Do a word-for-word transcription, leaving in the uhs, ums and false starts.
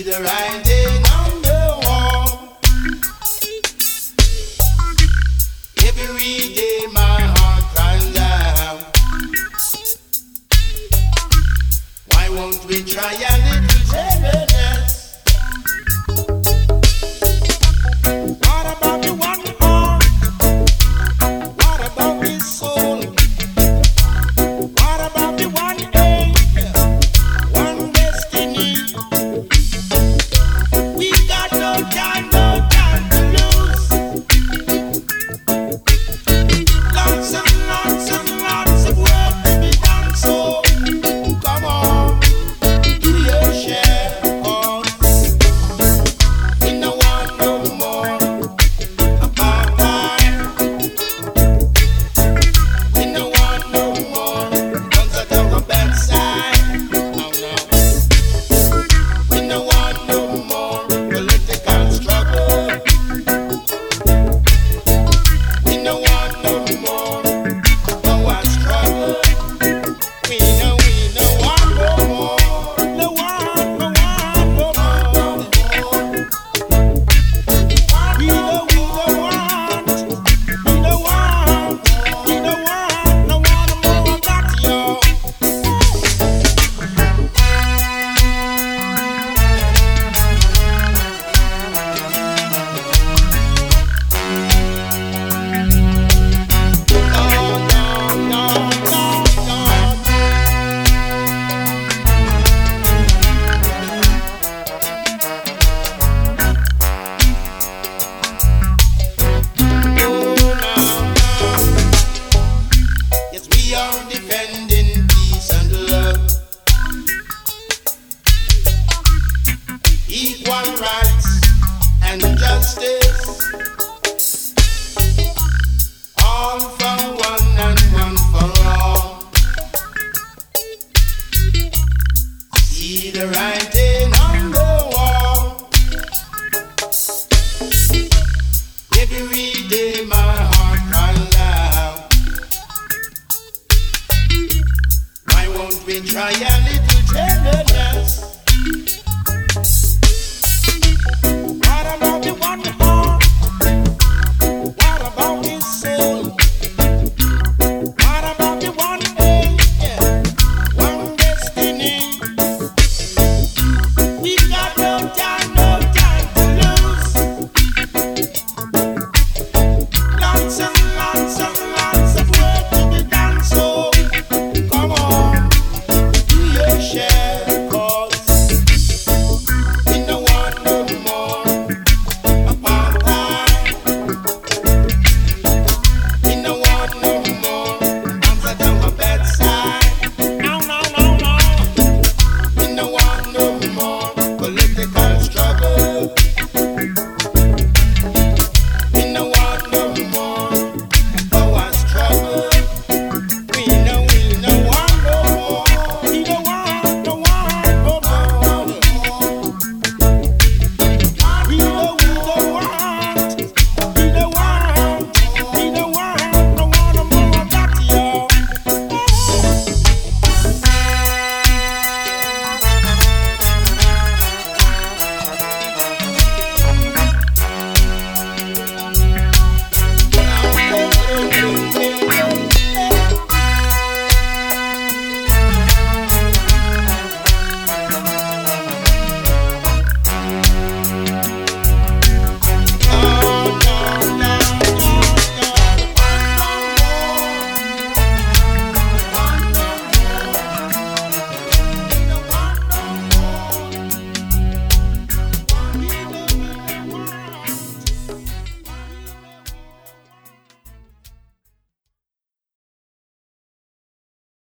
the writing on the wall. Every day my heart cries out, why won't we try a little tenderness? What about the one heart? What about the soul? What about the one aim? One destiny? We got no time, no time to lose. Lots and lots and lots of work to be done, so come on, do your share, 'cause we don't want no more apartheid. We don't want no more guns that on the backside. Oh no. We don't want no more political struggle. We don't want no more power struggle. We know we don't want no more. No want, no want, no want, no more. We don't, we don't want, we don't want, we don't want, no want no more of that, yo. No, no, no, no, no. Oh, no, no. Yes, we are defending peace and love, equal rights and justice, all for one and one for all. See the writing